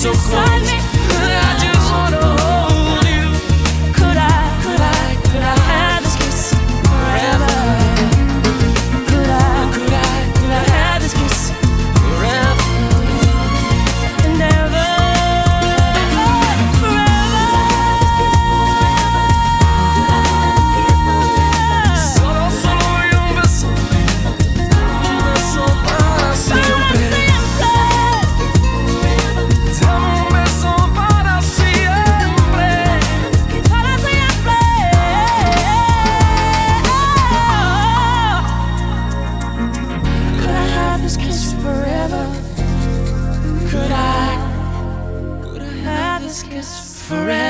so close. I just wanna hold you. Could I have this kiss forever? Could I have this kiss forever and ever, forever? Solo y un beso para siempre. Dame un beso para siempre, para siempre. Could I have this kiss forever? Could I have this kiss forever?